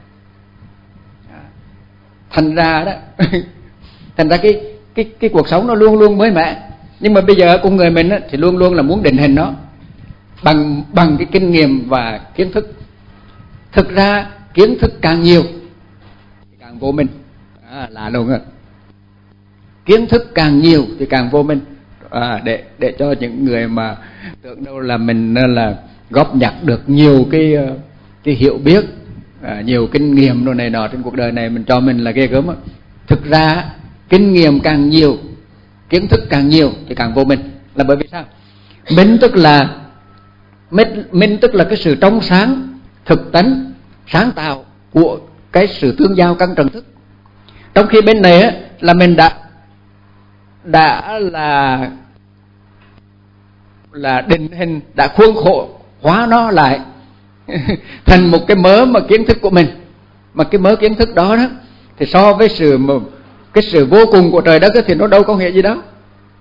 Thành ra đó thành ra cái cái cái cuộc sống nó luôn luôn mới mẻ. Nhưng mà bây giờ con người mình á, thì luôn luôn là muốn định hình nó bằng bằng cái kinh nghiệm và kiến thức. Thực ra kiến thức càng nhiều thì càng vô minh. À, là luôn á. Kiến thức càng nhiều thì càng vô minh. À, để để cho những người mà tưởng đâu là mình là góp nhặt được nhiều cái cái hiểu biết, à, nhiều kinh nghiệm đồ này nọ trên cuộc đời này, mình cho mình là ghê gớm á. Thực ra kinh nghiệm càng nhiều, kiến thức càng nhiều thì càng vô minh. Là bởi vì sao? Minh tức là minh, minh tức là cái sự trong sáng, thực tánh, sáng tạo của cái sự tương giao căn trần thức. Trong khi bên này á, là mình đã đã là là định hình, đã khuôn khổ hóa nó lại thành một cái mớ mà kiến thức của mình. Mà cái mớ kiến thức đó đó thì so với sự mà cái sự vô cùng của trời đất thì nó đâu có nghĩa gì đó,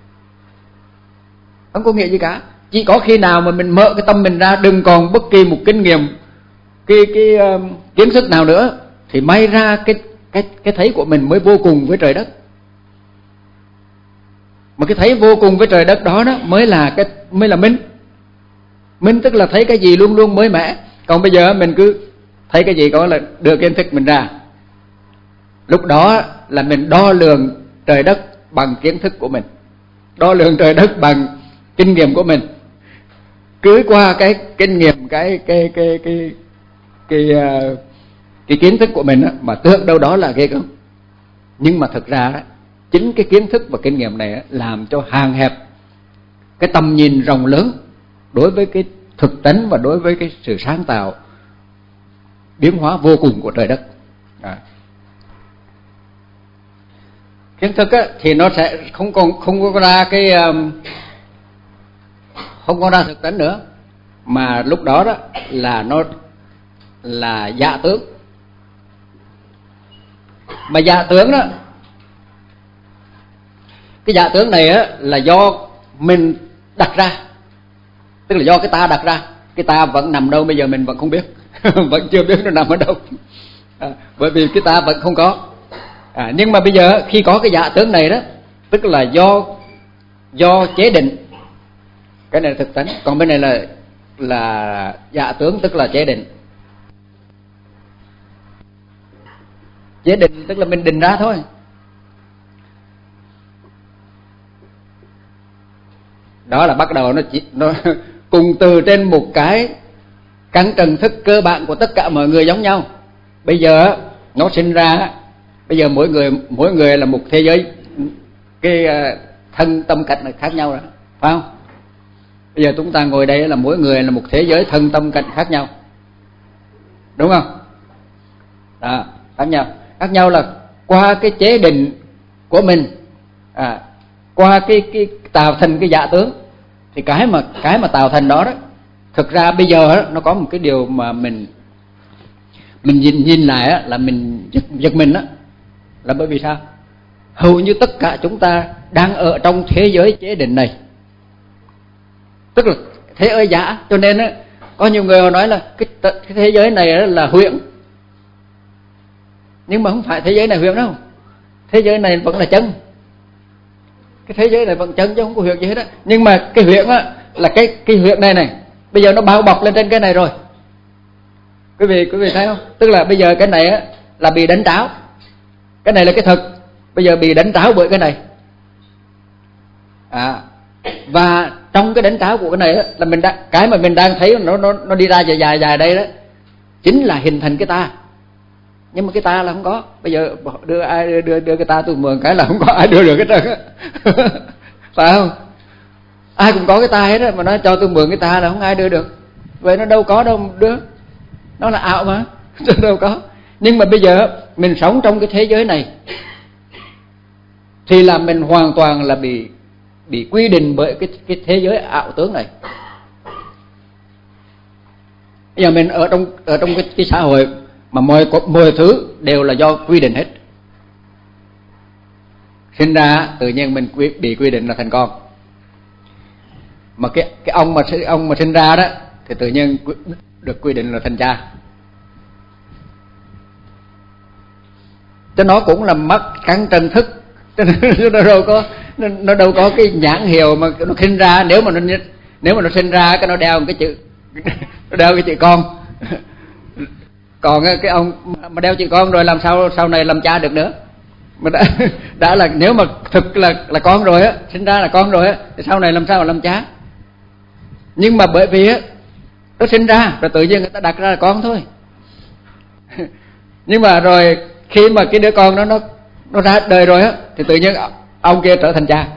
không có nghĩa gì cả. Chỉ có khi nào mà mình mở cái tâm mình ra, đừng còn bất kỳ một kinh nghiệm, cái cái uh, kiến thức nào nữa, thì may ra cái cái cái thấy của mình mới vô cùng với trời đất. Mà cái thấy vô cùng với trời đất đó đó mới là cái mới là minh. Minh tức là thấy cái gì luôn luôn mới mẻ. Còn bây giờ mình cứ thấy cái gì có là đưa kiến thức mình ra, lúc đó là mình đo lường trời đất bằng kiến thức của mình, đo lường trời đất bằng kinh nghiệm của mình. Cứ qua cái kinh nghiệm, cái cái cái cái cái cái, cái kiến thức của mình á, mà tưởng đâu đó là ghê gớm. Nhưng mà thực ra đó, chính cái kiến thức và kinh nghiệm này á, làm cho hạn hẹp cái tầm nhìn rộng lớn đối với cái thực tánh và đối với cái sự sáng tạo biến hóa vô cùng của trời đất. À. Kiến thức á, thì nó sẽ không còn không có ra cái um, không có ra thực tánh nữa, mà lúc đó đó là nó là giả tướng. Mà giả tướng đó, cái giả tướng này á là do mình đặt ra, tức là do cái ta đặt ra. Cái ta vẫn nằm đâu bây giờ mình vẫn không biết, vẫn chưa biết nó nằm ở đâu, à, bởi vì cái ta vẫn không có. À, nhưng mà bây giờ khi có cái giả tướng này đó, tức là do do chế định. Cái này là thực tánh, còn bên này là là giả tướng, tức là chế định. Chế định tức là mình định ra thôi. Đó là bắt đầu nó chỉ nó cùng từ trên một cái căn trần thức cơ bản của tất cả mọi người giống nhau. Bây giờ nó sinh ra, bây giờ mỗi người mỗi người là một thế giới, cái thân tâm cảnh là khác nhau đó, phải không? Bây giờ chúng ta ngồi đây là mỗi người là một thế giới thân tâm cảnh khác nhau, đúng không? Đó, khác nhau. Khác nhau là qua cái chế định của mình, à, qua cái cái tạo thành cái giả tướng. Thì cái mà cái mà tạo thành đó đó, thực ra bây giờ đó, nó có một cái điều mà mình mình nhìn nhìn lại đó, là mình giật, giật mình đó, là bởi vì sao? Hầu như tất cả chúng ta đang ở trong thế giới chế định này, tức là thế giới giả. Cho nên á, có nhiều người họ nói là cái, cái thế giới này là huyễn, nhưng mà không phải thế giới này huyễn đâu. Thế giới này vẫn là chân. Cái thế giới này vẫn chân chứ không có huyễn gì hết á. Nhưng mà cái huyễn á là cái cái huyễn này này, bây giờ nó bao bọc lên trên cái này rồi. Quý vị quý vị thấy không? Tức là bây giờ cái này á là bị đánh tráo. Cái này là cái thực, bây giờ bị đánh tráo bởi cái này. À, và trong cái đánh tráo của cái này á, là mình đã, cái mà mình đang thấy nó nó nó đi ra dài dài dài đây đó, chính là hình thành cái ta. Nhưng mà cái ta là không có. Bây giờ đưa ai đưa đưa, đưa cái ta tôi mượn cái là không có ai đưa được hết trơn á. Phải không? Ai cũng có cái ta hết á, mà nói cho tôi mượn cái ta là không ai đưa được. Vậy nó đâu có đâu đưa. Nó là ảo mà, đâu có. Nhưng mà bây giờ mình sống trong cái thế giới này thì là mình hoàn toàn là bị bị quy định bởi cái cái thế giới ảo tướng này. Bây giờ mình ở trong ở trong cái, cái xã hội mà mọi mọi thứ đều là do quy định hết. Sinh ra tự nhiên mình quy, bị quy định là thành con. Mà cái cái ông mà ông mà sinh ra đó thì tự nhiên được quy định là thành cha. Cho nó cũng là mất căn trần thức. Nó đâu có nó, nó đâu có cái nhãn hiệu mà nó sinh ra. Nếu mà nó nếu mà nó sinh ra cái nó đeo một cái chữ nó đeo cái chữ con. Còn cái ông mà đeo chữ con rồi làm sao sau này làm cha được nữa? Mà đã, đã là nếu mà thực là là con rồi á, sinh ra là con rồi á, thì sau này làm sao mà làm cha? Nhưng mà bởi vì á nó sinh ra rồi tự nhiên người ta đặt ra là con thôi. Nhưng mà rồi khi mà cái đứa con đó nó nó ra đời rồi á thì tự nhiên ông kia trở thành cha.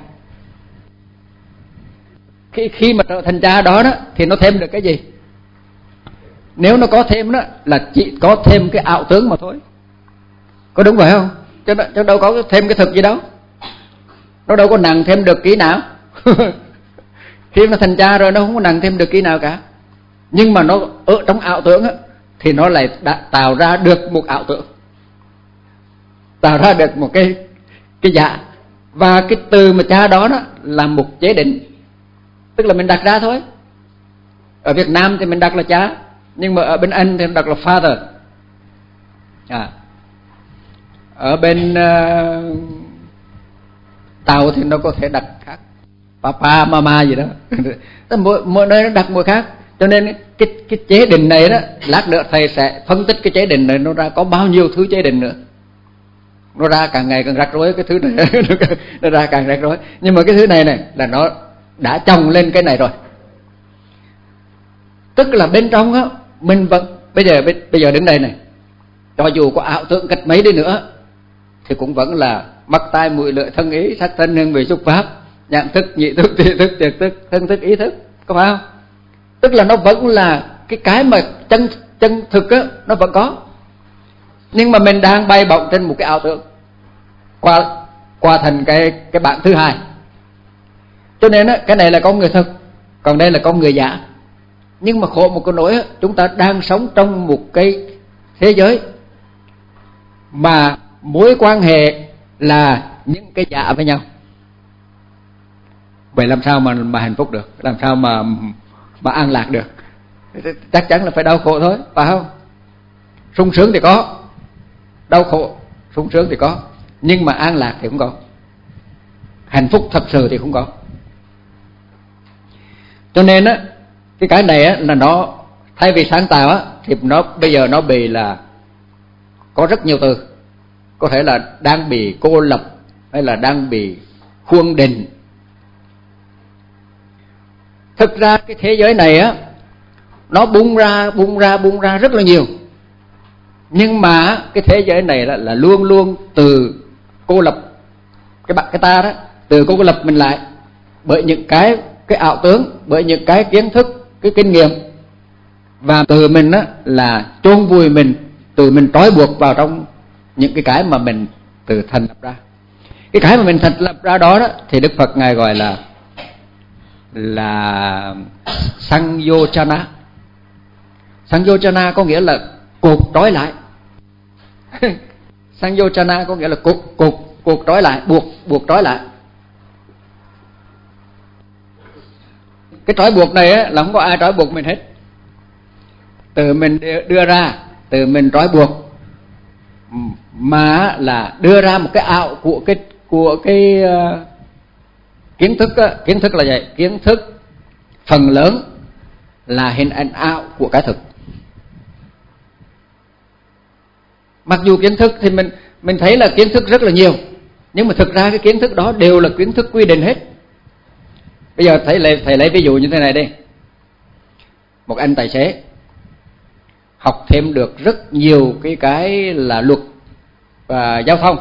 Khi khi mà trở thành cha đó đó thì nó thêm được cái gì? Nếu nó có thêm đó là chỉ có thêm cái ảo tướng mà thôi. Có đúng vậy không? Chứ, chứ đâu có thêm cái thực gì đâu. Nó đâu có nặng thêm được kỹ nào. Khi nó thành cha rồi nó không có nặng thêm được kỹ nào cả. Nhưng mà nó ở trong ảo tưởng á, thì nó lại đã tạo ra được một ảo tưởng, tạo ra được một cái cái dạ. Và cái từ mà cha đó đó là một chế định, tức là mình đặt ra thôi. Ở Việt Nam thì mình đặt là cha, nhưng mà ở bên Anh thì mình đặt là father. À, ở bên uh, Tàu thì nó có thể đặt khác, papa, mama gì đó. mỗi, mỗi nơi nó đặt mỗi khác. Cho nên cái, cái chế định này đó, lát nữa thầy sẽ phân tích cái chế định này nó ra có bao nhiêu thứ chế định nữa. nó ra càng ngày càng rắc rối, cái thứ này nó ra càng rắc rối. Nhưng mà cái thứ này này là nó đã chồng lên cái này rồi. Tức là bên trong á, mình vẫn bây giờ bây giờ đứng đây này, cho dù có ảo tưởng cách mấy đi nữa thì cũng vẫn là mắt tai mũi lưỡi thân ý sắc thân hương vị xúc pháp, nhãn thức nhị thức tri thức triệt thức thân thức ý thức, có phải không? Tức là nó vẫn là cái cái mà chân chân thực á, nó vẫn có, nhưng mà mình đang bay bổng trên một cái ảo tưởng qua qua thành cái cái bản thứ hai. Cho nên á, cái này là con người thực, còn đây là con người giả. Nhưng mà khổ một cái nỗi á, chúng ta đang sống trong một cái thế giới mà mối quan hệ là những cái giả với nhau. Vậy làm sao mà mà hạnh phúc được, làm sao mà mà an lạc được? Chắc chắn là phải đau khổ thôi, phải không? Sung sướng thì có, đau khổ, sung sướng thì có, nhưng mà an lạc thì không có, hạnh phúc thật sự thì không có. Cho nên á, cái cái này á là nó thay vì sáng tạo á, thì nó bây giờ nó bị là có rất nhiều từ, có thể là đang bị cô lập hay là đang bị khuôn định. Thực ra cái thế giới này á, nó bung ra bung ra bung ra rất là nhiều, nhưng mà cái thế giới này là, là luôn luôn từ cô lập cái bạn cái ta đó, từ cô lập mình lại bởi những cái cái ảo tưởng, bởi những cái kiến thức, cái kinh nghiệm, và từ mình á là chôn vùi mình, từ mình trói buộc vào trong những cái cái mà mình từ thành lập ra. Cái cái mà mình thành lập ra đó, đó thì Đức Phật ngài gọi là là Sanyochana. Sanyochana có nghĩa là cột trói lại. Sanyochana có nghĩa là cột cột cột trói lại, buộc buộc trói lại. Cái trói buộc này á, là không có ai trói buộc mình hết, từ mình đưa ra, từ mình trói buộc, mà là đưa ra một cái ảo của cái của cái uh, kiến thức á. Kiến thức là vậy, kiến thức phần lớn là hình ảnh ảo của cái thực. Mặc dù kiến thức thì mình mình thấy là kiến thức rất là nhiều, nhưng mà thực ra cái kiến thức đó đều là kiến thức quy định hết. Bây giờ thầy lấy, thầy lấy ví dụ như thế này đi. Một anh tài xế học thêm được rất nhiều cái cái là luật và giao thông,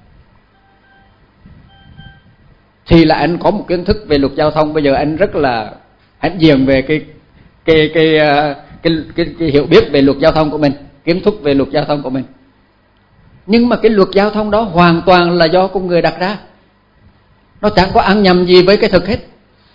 thì là anh có một kiến thức về luật giao thông. Bây giờ anh rất là hãnh diện về cái cái cái cái, cái, cái, cái hiểu biết về luật giao thông của mình, kiến thức về luật giao thông của mình. Nhưng mà cái luật giao thông đó hoàn toàn là do con người đặt ra, nó chẳng có ăn nhầm gì với cái thực hết,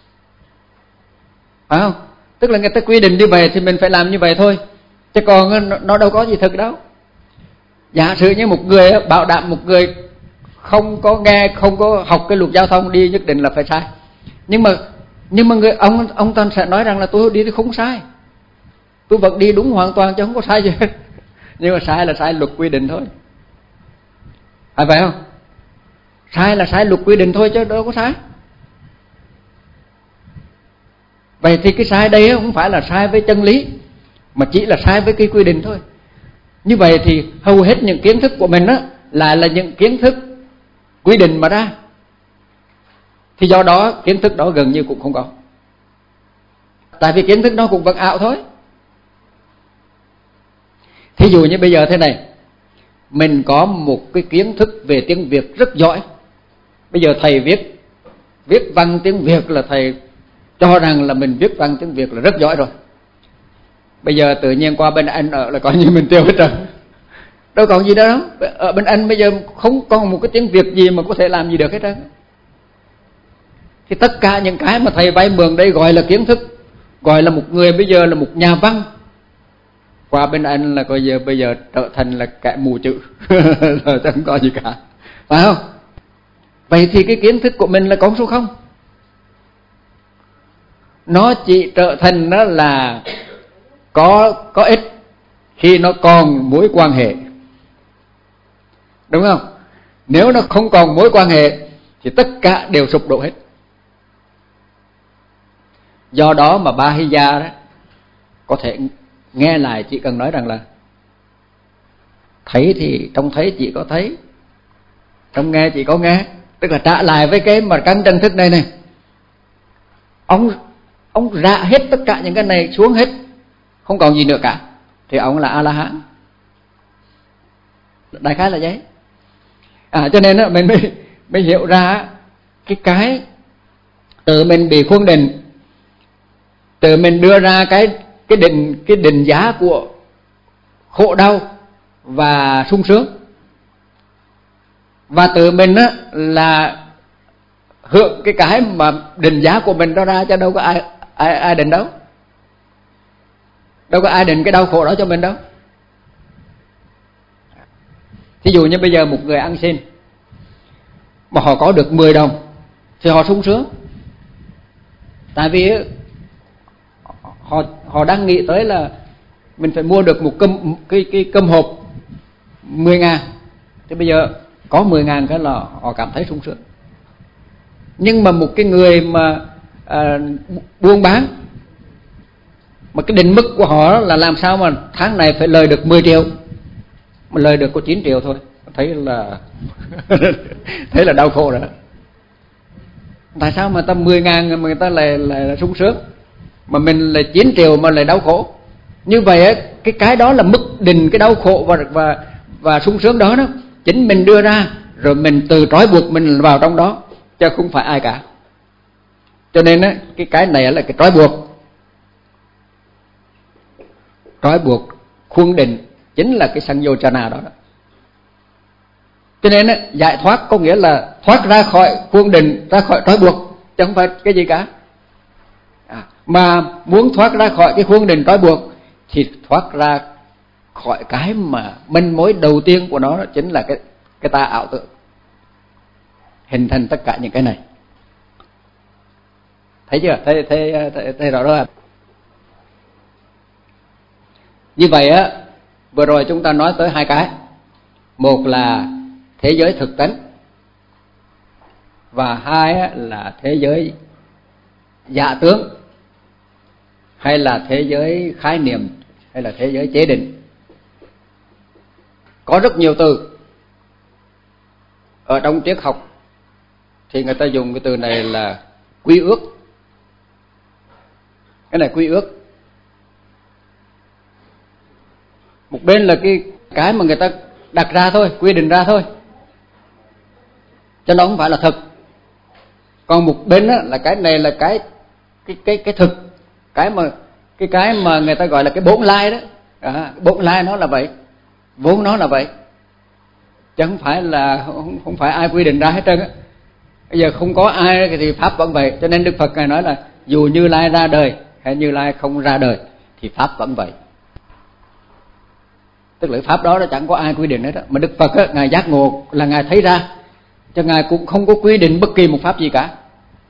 phải không? Tức là người ta quy định như vậy thì mình phải làm như vậy thôi, chứ còn nó đâu có gì thực đâu. Giả sử như một người bảo đảm một người không có nghe, không có học cái luật giao thông đi nhất định là phải sai. Nhưng mà nhưng mà người ông ông ta sẽ nói rằng là tôi đi thì không sai, tôi vẫn đi đúng hoàn toàn chứ không có sai gì hết. Nhưng mà sai là sai luật quy định thôi, phải vậy không? Sai là sai luật quy định thôi chứ đâu có sai. Vậy thì cái sai đây không phải là sai với chân lý, mà chỉ là sai với cái quy định thôi. Như vậy thì hầu hết những kiến thức của mình á là là những kiến thức quy định mà ra, thì do đó kiến thức đó gần như cũng không có, tại vì kiến thức đó cũng vẫn ảo thôi. Thí dụ như bây giờ thế này, mình có một cái kiến thức về tiếng Việt rất giỏi. Bây giờ thầy viết viết văn tiếng Việt là thầy cho rằng là mình viết văn tiếng Việt là rất giỏi rồi. Bây giờ tự nhiên qua bên Anh ở là coi như mình tiêu hết rồi, đâu còn gì đâu. Ở bên Anh bây giờ không còn một cái tiếng Việt gì mà có thể làm gì được hết trơn. Thì tất cả những cái mà thầy vay mượn đây gọi là kiến thức, gọi là một người bây giờ là một nhà văn, qua bên Anh là coi giờ bây giờ trở thành là kẻ mù chữ rồi chẳng có gì cả, phải không? Vậy thì cái kiến thức của mình là con số không, nó chỉ trở thành nó là có có ích khi nó còn mối quan hệ, đúng không? Nếu nó không còn mối quan hệ thì tất cả đều sụp đổ hết. Do đó mà Bahiya đó có thể nghe lại chỉ cần nói rằng là thấy thì trong thấy chỉ có thấy, trong nghe chỉ có nghe, tức là trả lại với cái mà căn trần thức này này. Ông ông rạ hết tất cả những cái này xuống hết, không còn gì nữa cả, thì ông là A La Hán. Đại khái là vậy. À, cho nên đó, mình mới mới hiểu ra cái cái tự mình bị khuôn định, tự mình đưa ra cái cái định cái định giá của khổ đau và sung sướng, và tự mình á là hưởng cái cái mà định giá của mình đó ra, cho đâu có ai ai ai định đâu, đâu có ai định cái đau khổ đó cho mình đâu. Thí dụ như bây giờ một người ăn xin mà họ có được mười đồng thì họ sung sướng, tại vì họ họ đang nghĩ tới là mình phải mua được một cơm cái cái cơm hộp mười ngàn, thì bây giờ có mười ngàn cái là họ cảm thấy sung sướng. Nhưng mà một cái người mà à, buôn bán mà cái định mức của họ là làm sao mà tháng này phải lời được mười triệu, mà lời được có chín triệu thôi, thấy là thấy là đau khổ rồi. Tại sao mà ta mười ngàn mà người ta lại lại sung sướng, mà mình là chín triệu mà lại đau khổ? Như vậy á, cái cái đó là mức định cái đau khổ và và và sung sướng đó đó chính mình đưa ra, rồi mình từ trói buộc mình vào trong đó, chứ không phải ai cả. Cho nên á, cái cái này là cái trói buộc, trói buộc khuôn định chính là cái Sanyochana đó, đó. Cho nên á, giải thoát có nghĩa là thoát ra khỏi khuôn định, ra khỏi trói buộc, chứ không phải cái gì cả. À, mà muốn thoát ra khỏi cái khuôn định trói buộc thì thoát ra khỏi cái mà manh mối đầu tiên của nó, đó chính là cái cái ta ảo tưởng, hình thành tất cả những cái này. Thấy chưa? Thấy thấy thấy, thấy rõ rồi. Như vậy á, vừa rồi chúng ta nói tới hai cái, một là thế giới thực tánh, và hai á, là thế giới giả tướng, hay là thế giới khái niệm, hay là thế giới chế định. Có rất nhiều từ ở trong triết học thì người ta dùng cái từ này là quy ước. Cái này quy ước, một bên là cái cái mà người ta đặt ra thôi, quy định ra thôi, cho nó không phải là thực. Còn một bên đó là cái này là cái cái cái cái thực, cái mà cái cái mà người ta gọi là cái bổn lai đó. À, bổn lai nó là vậy, vốn nó là vậy, chứ không phải là không, không phải ai quy định ra hết trơn á. Bây giờ không có ai thì pháp vẫn vậy. Cho nên Đức Phật ngài nói là dù Như Lai ra đời hay Như Lai không ra đời thì pháp vẫn vậy. Tức là pháp đó nó chẳng có ai quy định hết đó. Mà Đức Phật á, ngài giác ngộ là ngài thấy ra, cho ngài cũng không có quy định bất kỳ một pháp gì cả.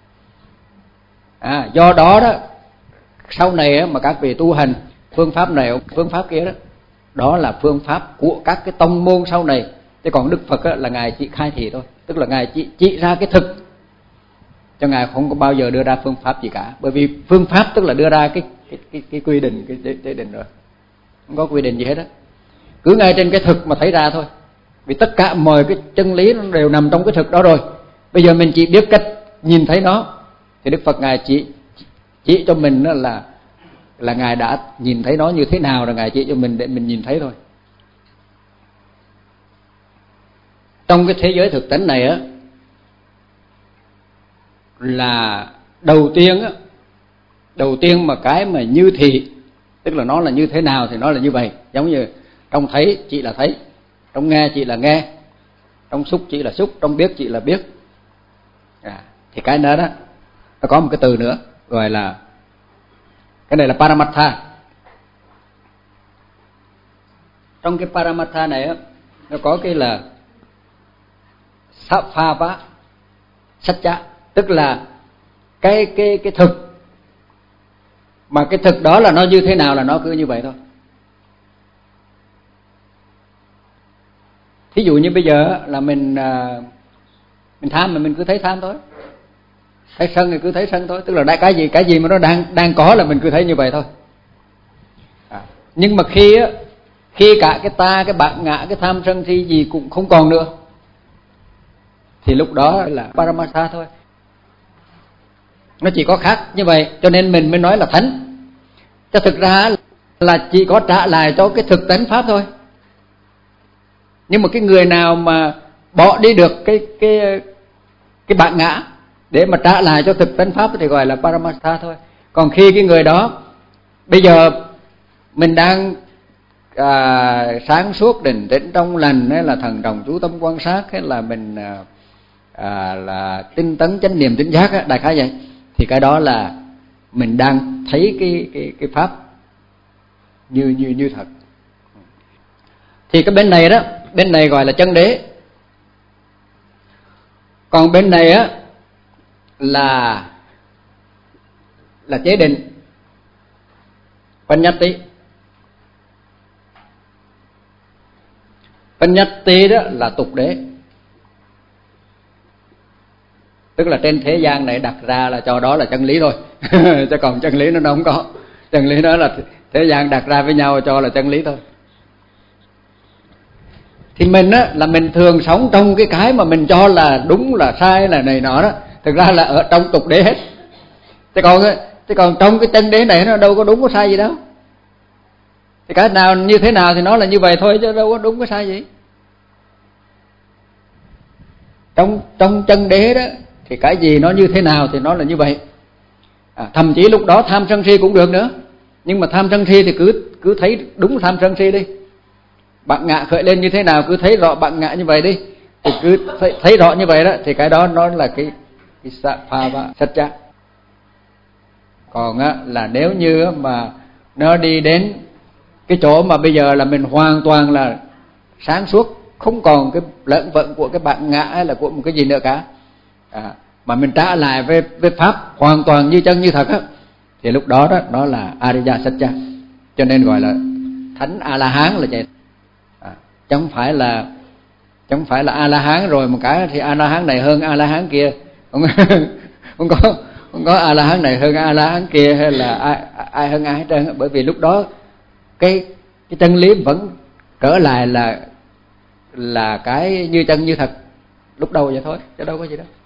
À, do đó đó sau này á, mà các vị tu hành phương pháp này phương pháp kia đó, đó là phương pháp của các cái tông môn sau này. Chứ còn Đức Phật á, là ngài chỉ khai thị thôi, tức là ngài chỉ chỉ ra cái thực, cho ngài không có bao giờ đưa ra phương pháp gì cả. Bởi vì phương pháp tức là đưa ra cái cái cái, cái quy định, cái chế định rồi, không có quy định gì hết á, cứ ngay trên cái thực mà thấy ra thôi. Vì tất cả mọi cái chân lý nó đều nằm trong cái thực đó rồi. Bây giờ mình chỉ biết cách nhìn thấy nó, thì Đức Phật ngài chỉ chỉ cho mình đó là là ngài đã nhìn thấy nó như thế nào, rồi ngài chỉ cho mình để mình nhìn thấy thôi. Trong cái thế giới thực tánh này á, là đầu tiên á, đầu tiên mà cái mà như thị, tức là nó là như thế nào thì nó là như vậy. Giống như trong thấy chỉ là thấy, trong nghe chỉ là nghe, trong xúc chỉ là xúc, trong biết chỉ là biết. À, thì cái đó đó nó có một cái từ nữa gọi là, cái này là Paramatha. Trong cái Paramatha này á, nó có cái là Saphava Satcha, tức là cái cái cái thực, mà cái thực đó là nó như thế nào là nó cứ như vậy thôi. Thí dụ như bây giờ là mình mình tham mà mình cứ thấy tham thôi, thấy sân thì cứ thấy sân thôi, tức là cái gì cái gì mà nó đang đang có là mình cứ thấy như vậy thôi. À, nhưng mà khi á, khi cả cái ta, cái bản ngã, cái tham sân si gì cũng không còn nữa, thì lúc đó là Paramartha thôi. Nó chỉ có khác như vậy, cho nên mình mới nói là thánh. Chứ thực ra là chỉ có trả lại cho cái thực tánh pháp thôi. Nhưng mà cái người nào mà bỏ đi được cái cái cái bản ngã để mà trả lại cho thực tánh pháp thì gọi là Paramartha thôi. Còn khi cái người đó bây giờ mình đang à, sáng suốt định tĩnh trong lành, hay là thần đồng chú tâm quan sát, hay là mình à, à, là tinh tấn chánh niệm tỉnh giác á, đại khái vậy, thì cái đó là mình đang thấy cái cái cái pháp như như như thật. Thì cái bên này đó, bên này gọi là chân đế. Còn bên này á là là chế định, Panyati. Panyati đó là tục đế. Tức là trên thế gian này đặt ra là cho đó là chân lý thôi. Chứ còn chân lý nó đâu không có. Chân lý đó là thế gian đặt ra với nhau cho là chân lý thôi. Thì mình á là mình thường sống trong cái cái mà mình cho là đúng là sai là này nọ đó, thực ra là ở trong tục đế hết. Thế còn thế còn trong cái chân đế này nó đâu có đúng có sai gì đâu. Thì cái nào như thế nào thì nó là như vậy thôi, chứ đâu có đúng có sai gì. Trong trong chân đế đó thì cái gì nó như thế nào thì nó là như vậy. À, thậm chí lúc đó tham sân si cũng được nữa. Nhưng mà tham sân si thì cứ cứ thấy đúng tham sân si đi. Bạn ngã khởi lên như thế nào cứ thấy rõ bạn ngã như vậy đi. Thì cứ thấy, thấy rõ như vậy đó thì cái đó nó là cái cái Sattva Satcha. Còn á là nếu như mà nó đi đến cái chỗ mà bây giờ là mình hoàn toàn là sáng suốt, không còn cái lẫn vận của cái bạn ngã hay là của một cái gì nữa cả, à, mà mình trả lại với với pháp hoàn toàn như chân như thật á, thì lúc đó đó nó là Ariya Satcha. Cho nên gọi là thánh A La Hán là vậy. À, chẳng phải là chẳng phải là A La Hán rồi một cái thì A La Hán này hơn A La Hán kia, không không có không có A La Hán này hơn A La Hán kia, hay là ai ai hơn ai hết trơn. Bởi vì lúc đó cái cái chân lý vẫn trở lại là là cái như chân như thật lúc đầu vậy thôi, chứ đâu có gì đâu.